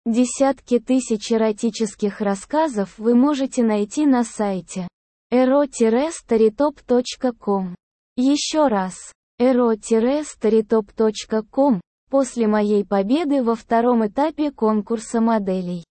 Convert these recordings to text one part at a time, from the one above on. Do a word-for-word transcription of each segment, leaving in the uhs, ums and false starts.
Десятки тысяч эротических рассказов вы можете найти на сайте эро старитоп точка ком. Еще раз, эро старитоп точка ком, после моей победы во втором этапе конкурса моделей.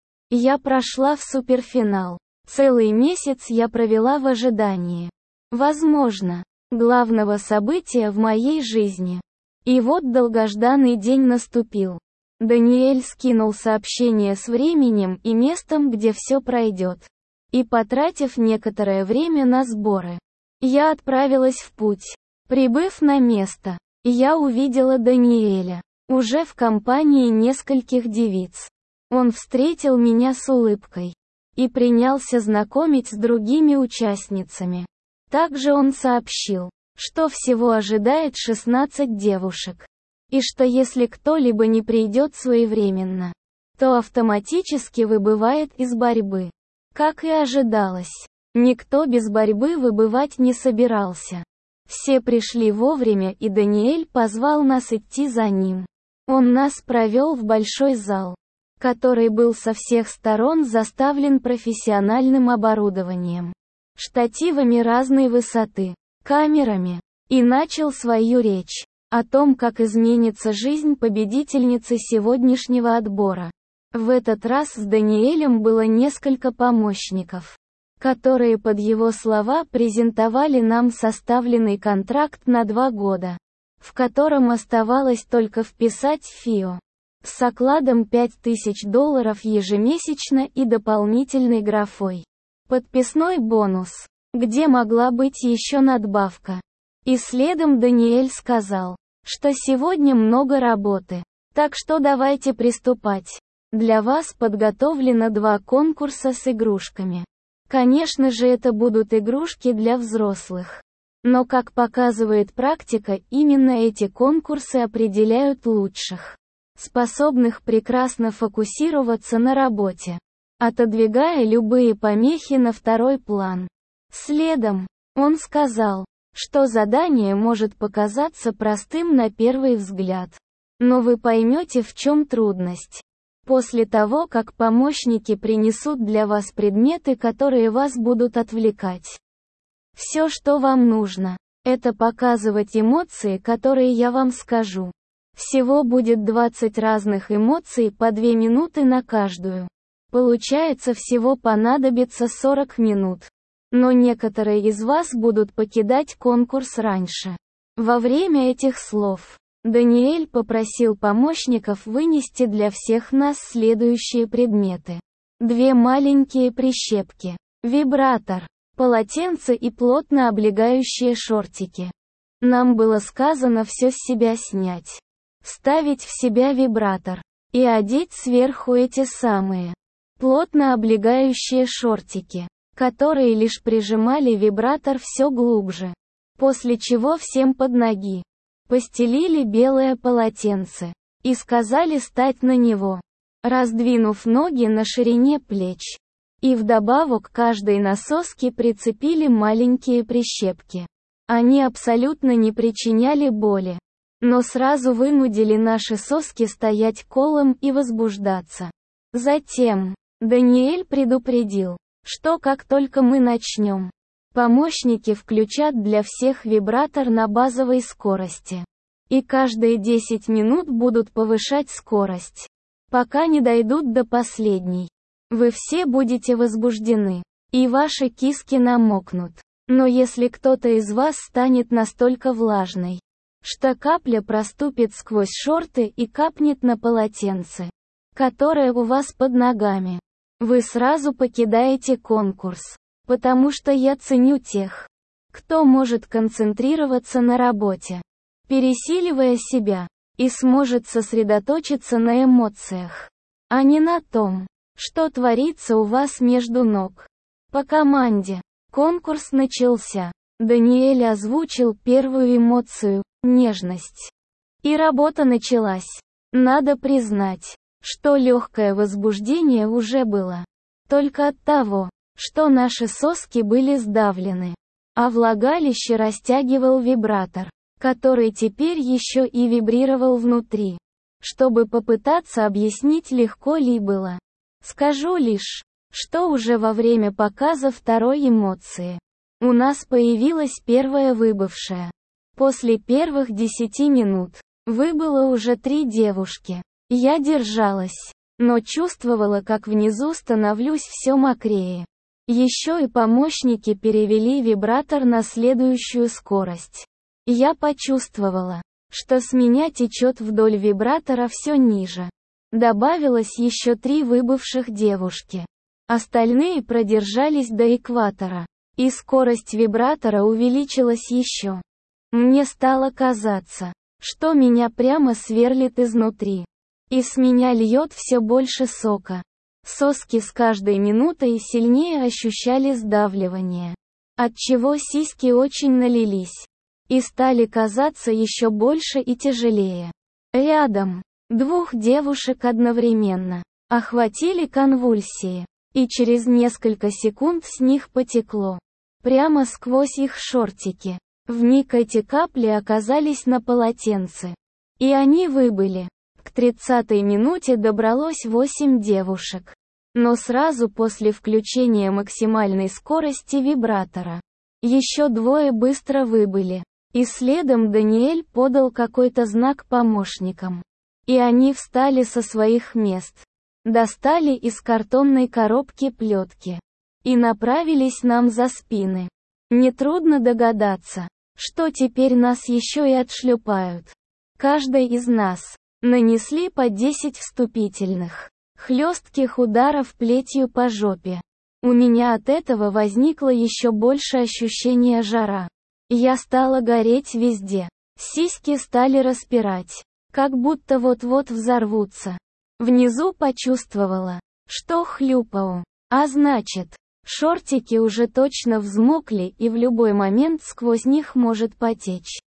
Я прошла в суперфинал. Целый месяц я провела в ожидании. Возможно, главного события в моей жизни. И вот долгожданный день наступил. Даниэль скинул сообщение с временем и местом, где все пройдет. И потратив некоторое время на сборы, я отправилась в путь. Прибыв на место, я увидела Даниэля, уже в компании нескольких девиц. Он встретил меня с улыбкой и принялся знакомить с другими участницами. Также он сообщил, что всего ожидает шестнадцать девушек, и что если кто-либо не придет своевременно, то автоматически выбывает из борьбы. Как и ожидалось, никто без борьбы выбывать не собирался. Все пришли вовремя, и Даниэль позвал нас идти за ним. Он нас провел в большой зал, который был со всех сторон заставлен профессиональным оборудованием, штативами разной высоты, камерами, и начал свою речь о том, как изменится жизнь победительницы сегодняшнего отбора. В этот раз с Даниэлем было несколько помощников, которые под его слова презентовали нам составленный контракт на два года, в котором оставалось только вписать ФИО, с окладом пять тысяч долларов ежемесячно и дополнительной графой «Подписной бонус», где могла быть еще надбавка. И следом Даниэль сказал, что сегодня много работы, так что давайте приступать. Для вас подготовлено два конкурса с игрушками. Конечно же, это будут игрушки для взрослых. Но, как показывает практика, именно эти конкурсы определяют лучших, способных прекрасно фокусироваться на работе, отодвигая любые помехи на второй план. Следом, он сказал, что задание может показаться простым на первый взгляд, но вы поймете, в чем трудность после того, как помощники принесут для вас предметы, которые вас будут отвлекать. Все, что вам нужно, это показывать эмоции, которые я вам скажу. Всего будет двадцать разных эмоций по две минуты на каждую. Получается, всего понадобится сорок минут. Но некоторые из вас будут покидать конкурс раньше. Во время этих слов Даниэль попросил помощников вынести для всех нас следующие предметы. Две маленькие прищепки, вибратор, полотенце и плотно облегающие шортики. Нам было сказано все с себя снять, вставить в себя вибратор и одеть сверху эти самые плотно облегающие шортики, которые лишь прижимали вибратор все глубже. После чего всем под ноги постелили белое полотенце и сказали стать на него, раздвинув ноги на ширине плеч. И вдобавок каждой на соски прицепили маленькие прищепки. Они абсолютно не причиняли боли, но сразу вынудили наши соски стоять колом и возбуждаться. Затем Даниэль предупредил, что как только мы начнем, помощники включат для всех вибратор на базовой скорости. И каждые десять минут будут повышать скорость, пока не дойдут до последней. Вы все будете возбуждены, и ваши киски намокнут. Но если кто-то из вас станет настолько влажной, что капля проступит сквозь шорты и капнет на полотенце, которое у вас под ногами, вы сразу покидаете конкурс. Потому что я ценю тех, кто может концентрироваться на работе, пересиливая себя, и сможет сосредоточиться на эмоциях, а не на том, что творится у вас между ног. По команде. Конкурс начался. Даниэль озвучил первую эмоцию – нежность. И работа началась. Надо признать, что легкое возбуждение уже было. Только от того, что наши соски были сдавлены, а влагалище растягивал вибратор, который теперь еще и вибрировал внутри. чтобы попытаться объяснить, легко ли было. Скажу лишь, что уже во время показа второй эмоции у нас появилась первая выбывшая. После первых десяти минут выбыло уже три девушки. Я держалась, но чувствовала, как внизу становлюсь все мокрее. Еще и помощники перевели вибратор на следующую скорость. Я почувствовала, что с меня течет вдоль вибратора все ниже. Добавилось еще три выбывших девушки. Остальные продержались до экватора, и скорость вибратора увеличилась еще. Мне стало казаться, что меня прямо сверлит изнутри. И с меня льет все больше сока. Соски с каждой минутой сильнее ощущали сдавливание, отчего сиськи очень налились и стали казаться еще больше и тяжелее. Рядом двух девушек одновременно охватили конвульсии, и через несколько секунд с них потекло прямо сквозь их шортики. Вмиг эти капли оказались на полотенце, и они выбыли. К тридцатой минуте добралось восемь девушек. Но сразу после включения максимальной скорости вибратора еще двое быстро выбыли. И следом Даниэль подал какой-то знак помощникам. И они встали со своих мест, достали из картонной коробки плетки и направились нам за спины. Нетрудно догадаться, что теперь нас еще и отшлепают. Каждой из нас нанесли по десять вступительных, хлестких ударов плетью по жопе. У меня от этого возникло еще больше ощущения жара. Я стала гореть везде. Сиськи стали распирать, как будто вот-вот взорвутся. Внизу почувствовала, что хлюпаю. А значит, шортики уже точно взмокли и в любой момент сквозь них может потечь.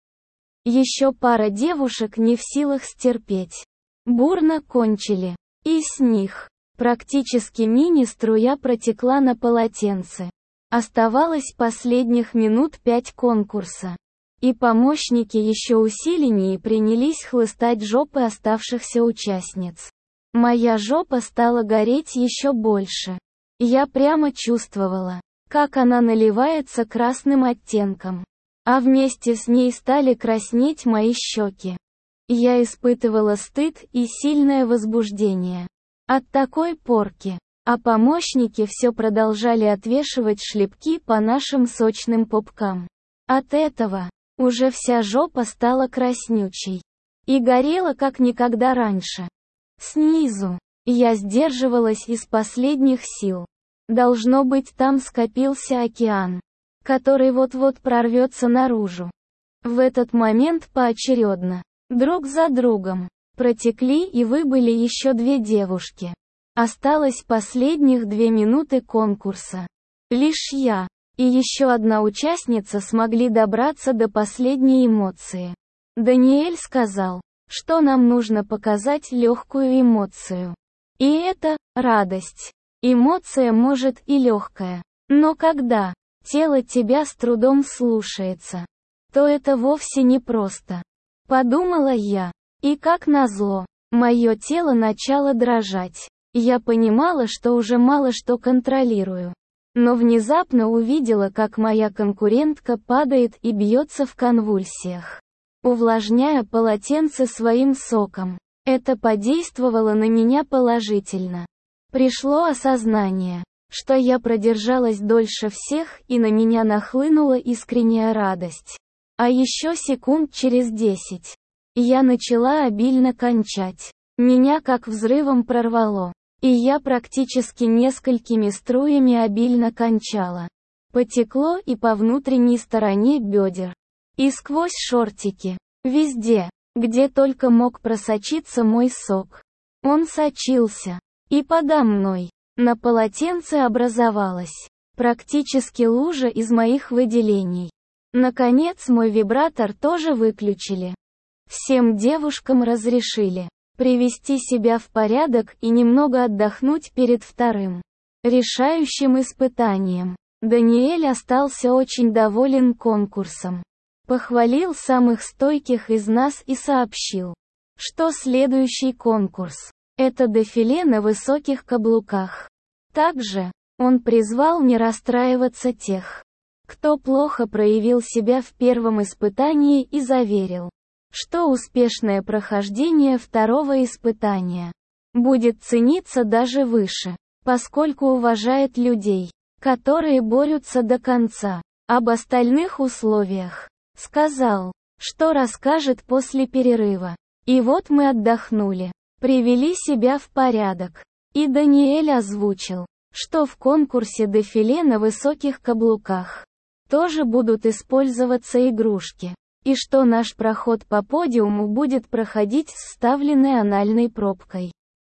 Еще пара девушек не в силах стерпеть. Бурно кончили. И с них практически мини-струя протекла на полотенце. Оставалось последних минут пять конкурса. И помощники еще усиленнее принялись хлыстать жопы оставшихся участниц. Моя жопа стала гореть еще больше. Я прямо чувствовала, как она наливается красным оттенком. А вместе с ней стали краснеть мои щеки. Я испытывала стыд и сильное возбуждение от такой порки. А помощники все продолжали отвешивать шлепки по нашим сочным попкам. От этого уже вся жопа стала краснючей и горела как никогда раньше. Снизу я сдерживалась из последних сил. Должно быть, там скопился океан, который вот-вот прорвется наружу. В этот момент поочередно, друг за другом, протекли и выбыли еще две девушки. Осталось последних две минуты конкурса. Лишь я и еще одна участница смогли добраться до последней эмоции. Даниэль сказал, что нам нужно показать легкую эмоцию. И это радость. Эмоция может и легкая, но когда тело тебя с трудом слушается, то это вовсе не просто. Подумала я. И как назло, мое тело начало дрожать. Я понимала, что уже мало что контролирую. Но внезапно увидела, как моя конкурентка падает и бьется в конвульсиях, увлажняя полотенце своим соком. Это подействовало на меня положительно. Пришло осознание, что я продержалась дольше всех, и на меня нахлынула искренняя радость. А еще секунд через десять я начала обильно кончать. Меня как взрывом прорвало. И я практически несколькими струями обильно кончала. Потекло и по внутренней стороне бедер. И сквозь шортики. Везде, где только мог просочиться мой сок. Он сочился. И подо мной. На полотенце образовалась практически лужа из моих выделений. Наконец мой вибратор тоже выключили. Всем девушкам разрешили привести себя в порядок и немного отдохнуть перед вторым решающим испытанием. Даниэль остался очень доволен конкурсом. Похвалил самых стойких из нас и сообщил, что следующий конкурс – это дефиле на высоких каблуках. Также, он призвал не расстраиваться тех, кто плохо проявил себя в первом испытании, и заверил, что успешное прохождение второго испытания будет цениться даже выше, поскольку уважает людей, которые борются до конца. Об остальных условиях сказал, что расскажет после перерыва. И вот мы отдохнули, привели себя в порядок. И Даниэль озвучил, что в конкурсе дефиле на высоких каблуках тоже будут использоваться игрушки, и что наш проход по подиуму будет проходить с вставленной анальной пробкой.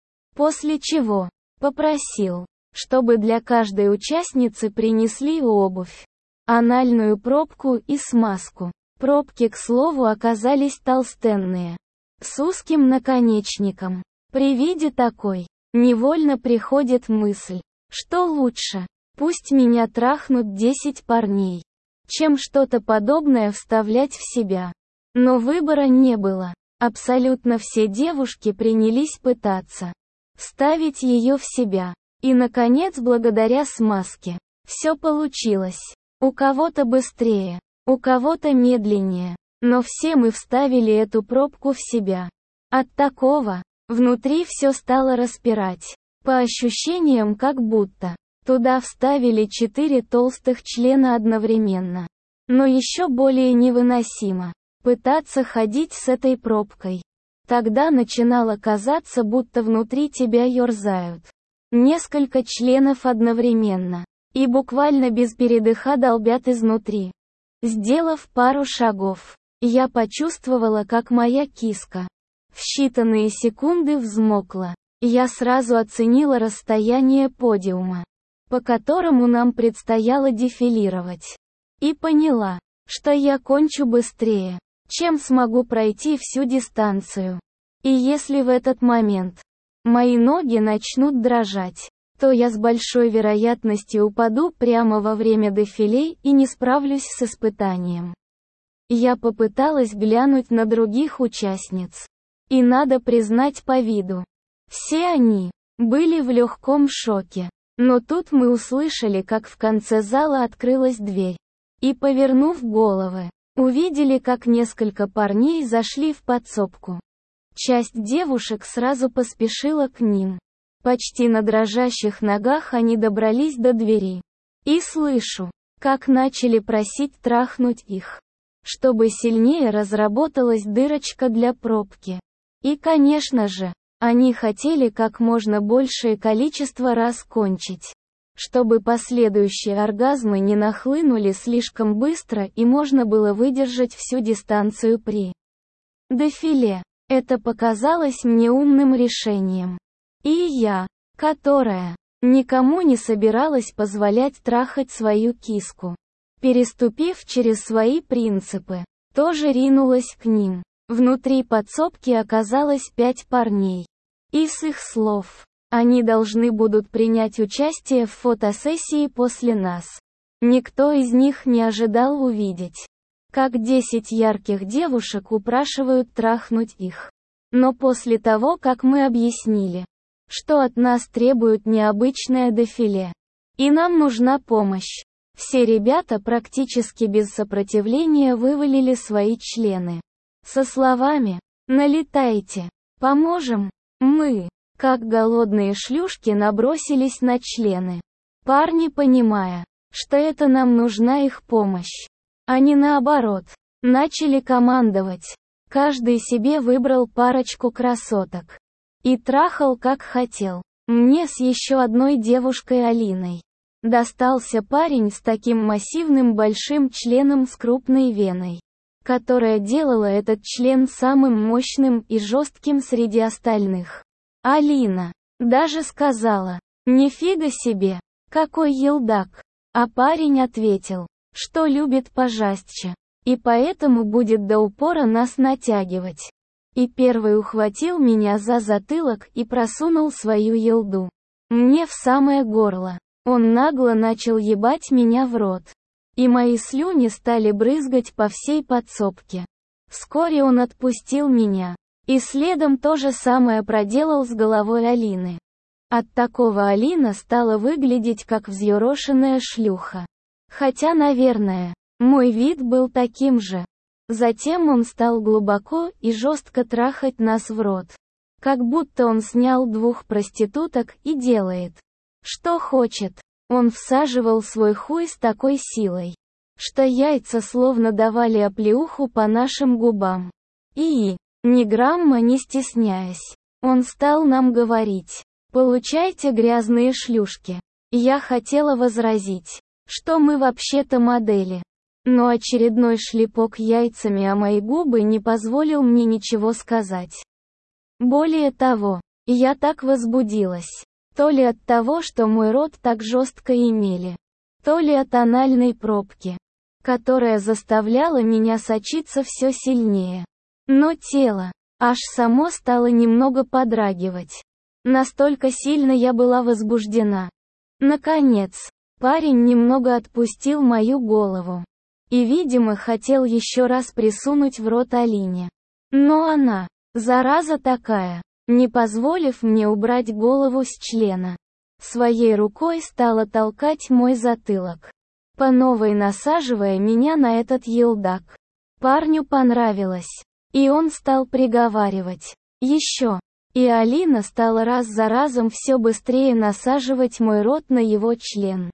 После чего попросил, чтобы для каждой участницы принесли обувь, анальную пробку и смазку. Пробки, к слову, оказались толстенные, с узким наконечником. При виде такой, невольно приходит мысль, что лучше, пусть меня трахнут десять парней, чем что-то подобное вставлять в себя. Но выбора не было. Абсолютно все девушки принялись пытаться вставить ее в себя. И наконец, благодаря смазке, все получилось. У кого-то быстрее, у кого-то медленнее, но все мы вставили эту пробку в себя. От такого, внутри все стало распирать. По ощущениям, как будто туда вставили четыре толстых члена одновременно. Но еще более невыносимо пытаться ходить с этой пробкой. Тогда начинало казаться, будто внутри тебя ёрзают несколько членов одновременно, и буквально без передыха долбят изнутри. Сделав пару шагов, я почувствовала, как моя киска в считанные секунды взмокла. Я сразу оценила расстояние подиума, по которому нам предстояло дефилировать. И поняла, что я кончу быстрее, чем смогу пройти всю дистанцию. И если в этот момент мои ноги начнут дрожать, то я с большой вероятностью упаду прямо во время дефиле и не справлюсь с испытанием. Я попыталась глянуть на других участниц. И надо признать по виду, все они были в легком шоке. Но тут мы услышали, как в конце зала открылась дверь. И, повернув головы, увидели, как несколько парней зашли в подсобку. Часть девушек сразу поспешила к ним. Почти на дрожащих ногах они добрались до двери. И слышу, как начали просить трахнуть их, чтобы сильнее разработалась дырочка для пробки. И, конечно же, они хотели как можно большее количество раз кончить, чтобы последующие оргазмы не нахлынули слишком быстро и можно было выдержать всю дистанцию при дефиле. Это показалось мне умным решением. И я, которая никому не собиралась позволять трахать свою киску, переступив через свои принципы, тоже ринулась к ним. Внутри подсобки оказалось пять парней. И с их слов, они должны будут принять участие в фотосессии после нас. Никто из них не ожидал увидеть, как десять ярких девушек упрашивают трахнуть их. Но после того, как мы объяснили, что от нас требуют необычное дефиле, и нам нужна помощь, все ребята практически без сопротивления вывалили свои члены. Со словами «Налетайте, поможем», мы, как голодные шлюшки, набросились на члены. Парни, понимая, что это нам нужна их помощь, а не наоборот, начали командовать. Каждый себе выбрал парочку красоток и трахал как хотел. Мне с еще одной девушкой Алиной достался парень с таким массивным большим членом с крупной веной, которая делала этот член самым мощным и жестким среди остальных. Алина даже сказала: «Нифига себе, какой елдак!» А парень ответил, что любит пожестче, и поэтому будет до упора нас натягивать. И первый ухватил меня за затылок и просунул свою елду мне в самое горло. Он нагло начал ебать меня в рот. И мои слюни стали брызгать по всей подсобке. Вскоре он отпустил меня, И следом то же самое проделал с головой Алины. От такого Алина стала выглядеть как взъерошенная шлюха. Хотя, наверное, мой вид был таким же. Затем он стал глубоко и жестко трахать нас в рот. Как будто он снял двух проституток и делает, что хочет. Он всаживал свой хуй с такой силой, что яйца словно давали оплеуху по нашим губам. И, ни грамма не стесняясь, он стал нам говорить: «Получайте, грязные шлюшки». Я хотела возразить, что мы вообще-то модели. Но очередной шлепок яйцами о мои губы не позволил мне ничего сказать. Более того, я так возбудилась. То ли от того, что мой рот так жестко имели, то ли от анальной пробки, которая заставляла меня сочиться все сильнее. Но тело, аж само стало немного подрагивать. Настолько сильно я была возбуждена. Наконец, парень немного отпустил мою голову. И, видимо, хотел еще раз присунуть в рот Алине. Но она, зараза такая, не позволив мне убрать голову с члена, своей рукой стала толкать мой затылок, по новой насаживая меня на этот елдак. Парню понравилось, и он стал приговаривать: «Еще». И Алина стала раз за разом все быстрее насаживать мой рот на его член.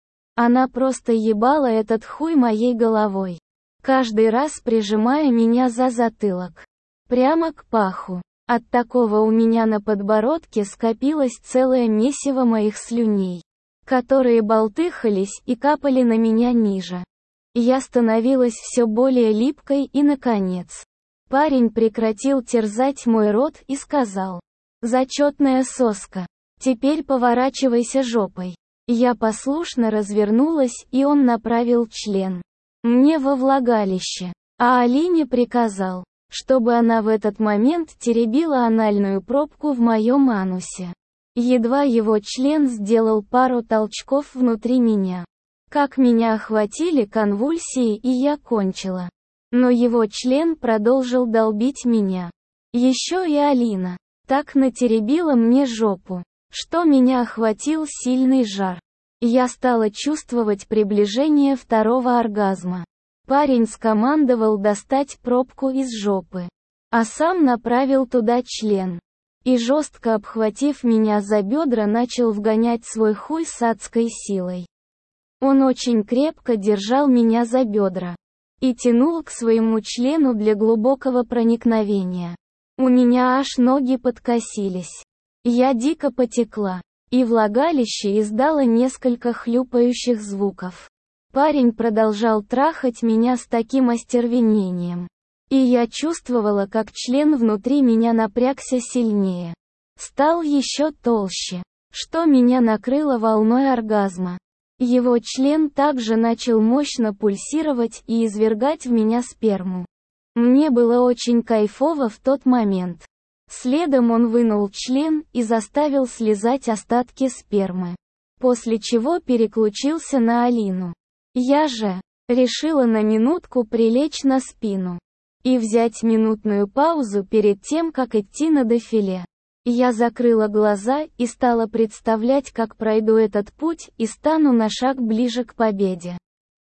Она просто ебала этот хуй моей головой, каждый раз прижимая меня за затылок, прямо к паху. От такого у меня на подбородке скопилось целое месиво моих слюней, которые болтыхались и капали на меня ниже. Я становилась все более липкой и, наконец, парень прекратил терзать мой рот и сказал: «Зачетная соска, теперь поворачивайся жопой». Я послушно развернулась, и он направил член мне во влагалище, а Алине приказал, чтобы она в этот момент теребила анальную пробку в моем анусе. Едва его член сделал пару толчков внутри меня, как меня охватили конвульсии, и я кончила. Но его член продолжил долбить меня. Еще и Алина так натеребила мне жопу, что меня охватил сильный жар. Я стала чувствовать приближение второго оргазма. Парень скомандовал достать пробку из жопы, а сам направил туда член. И, жестко обхватив меня за бедра, начал вгонять свой хуй с адской силой. Он очень крепко держал меня за бедра и тянул к своему члену для глубокого проникновения. У меня аж ноги подкосились. Я дико потекла, и влагалище издало несколько хлюпающих звуков. Парень продолжал трахать меня с таким остервенением. И я чувствовала, как член внутри меня напрягся сильнее. Стал еще толще, что меня накрыло волной оргазма. Его член также начал мощно пульсировать и извергать в меня сперму. Мне было очень кайфово в тот момент. Следом он вынул член и заставил слезать остатки спермы, после чего переключился на Алину. Я же решила на минутку прилечь на спину и взять минутную паузу перед тем, как идти на дефиле. Я закрыла глаза и стала представлять, как пройду этот путь и стану на шаг ближе к победе.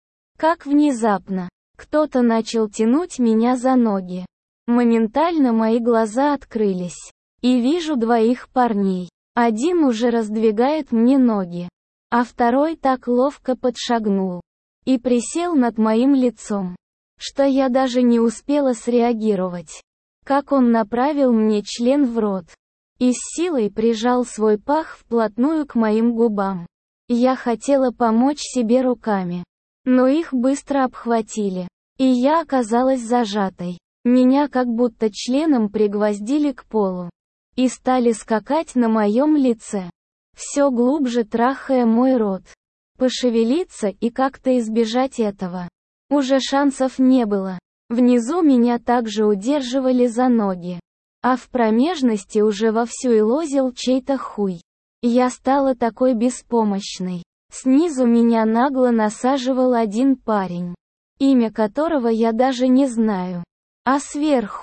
Как внезапно кто-то начал тянуть меня за ноги. Моментально мои глаза открылись, и вижу двоих парней. Один уже раздвигает мне ноги, а второй так ловко подшагнул и присел над моим лицом, что я даже не успела среагировать. Как он направил мне член в рот и с силой прижал свой пах вплотную к моим губам. Я хотела помочь себе руками, но их быстро обхватили, и я оказалась зажатой. Меня как будто членом пригвоздили к полу и стали скакать на моем лице, все глубже трахая мой рот. Пошевелиться и как-то избежать этого уже шансов не было. Внизу меня также удерживали за ноги, а в промежности уже вовсю илозил чей-то хуй. Я стала такой беспомощной. Снизу меня нагло насаживал один парень, имя которого я даже не знаю. А сверху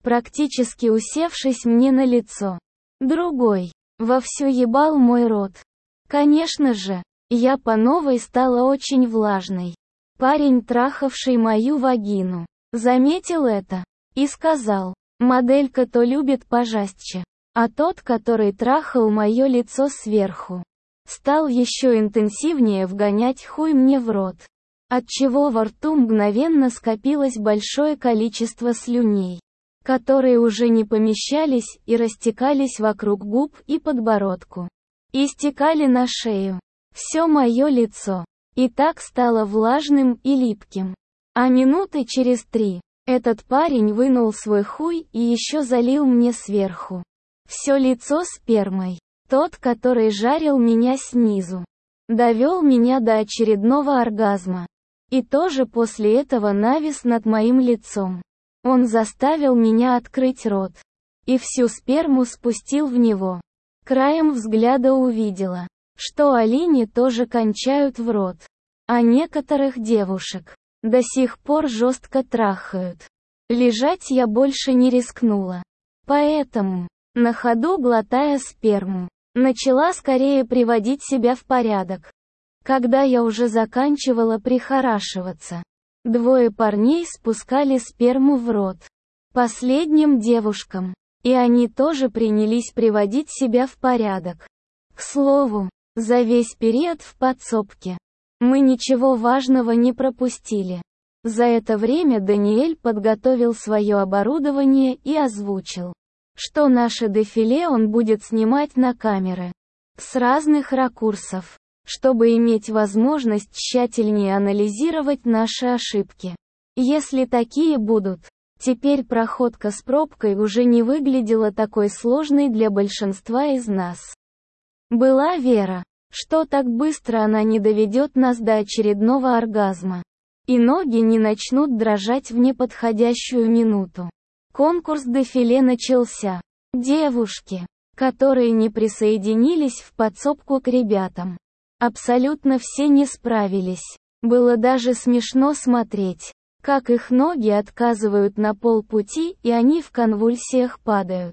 практически усевшись мне на лицо. Другой вовсю ебал мой рот. Конечно же, я по новой стала очень влажной. Парень, трахавший мою вагину, заметил это и сказал: «Моделька то любит пожестче». А тот, который трахал мое лицо сверху, стал еще интенсивнее вгонять хуй мне в рот, отчего во рту мгновенно скопилось большое количество слюней, которые уже не помещались и растекались вокруг губ и подбородку, и стекали на шею. Все мое лицо и так стало влажным и липким. А минуты через три этот парень вынул свой хуй и еще залил мне сверху все лицо спермой. Тот, который жарил меня снизу, довел меня до очередного оргазма. И тоже после этого навис над моим лицом. Он заставил меня открыть рот и всю сперму спустил в него. Краем взгляда увидела, что олени тоже кончают в рот, а некоторых девушек до сих пор жестко трахают. Лежать я больше не рискнула. Поэтому, на ходу глотая сперму, начала скорее приводить себя в порядок. Когда я уже заканчивала прихорашиваться, двое парней спускали сперму в рот последним девушкам, и они тоже принялись приводить себя в порядок. К слову, за весь период в подсобке мы ничего важного не пропустили. За это время Даниэль подготовил свое оборудование и озвучил, что наше дефиле он будет снимать на камеры с разных ракурсов, чтобы иметь возможность тщательнее анализировать наши ошибки. Если такие будут, теперь проходка с пробкой уже не выглядела такой сложной для большинства из нас. Была вера, что так быстро она не доведет нас до очередного оргазма, и ноги не начнут дрожать в неподходящую минуту. Конкурс дефиле начался. Девушки, которые не присоединились в подсобку к ребятам, абсолютно все не справились. Было даже смешно смотреть, как их ноги отказывают на полпути и они в конвульсиях падают.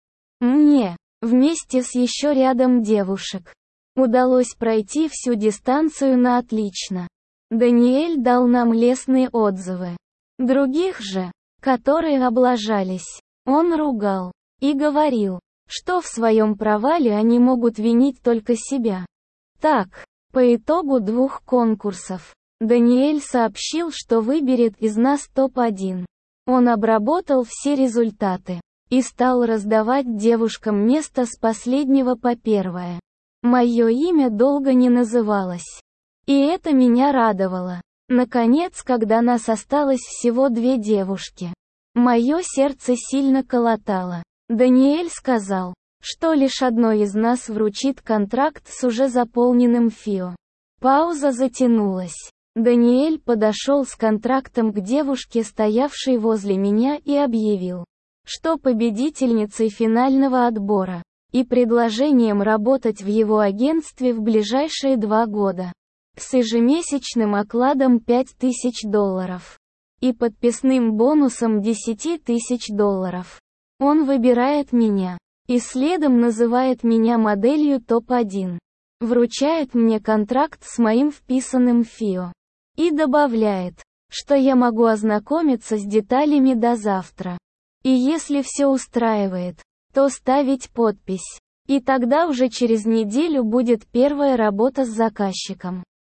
Мне, вместе с еще рядом девушек, удалось пройти всю дистанцию на отлично. Даниэль дал нам лестные отзывы. Других же, которые облажались, он ругал и говорил, что в своем провале они могут винить только себя. Так, по итогу двух конкурсов, Даниэль сообщил, что выберет из нас топ один. Он обработал все результаты и стал раздавать девушкам место с последнего по первое. Мое имя долго не называлось. И это меня радовало. Наконец, когда нас осталось всего две девушки, мое сердце сильно колотало. Даниэль сказал, что лишь одной из нас вручит контракт с уже заполненным ФИО. Пауза затянулась. Даниэль подошел с контрактом к девушке, стоявшей возле меня, и объявил, что победительницей финального отбора, и предложением работать в его агентстве в ближайшие два года. С ежемесячным окладом пять тысяч долларов. И подписным бонусом десять тысяч долларов. Он выбирает меня. И следом называет меня моделью топ один. Вручает мне контракт с моим вписанным ФИО. И добавляет, что я могу ознакомиться с деталями до завтра. И если все устраивает, то ставить подпись. И тогда уже через неделю будет первая работа с заказчиком.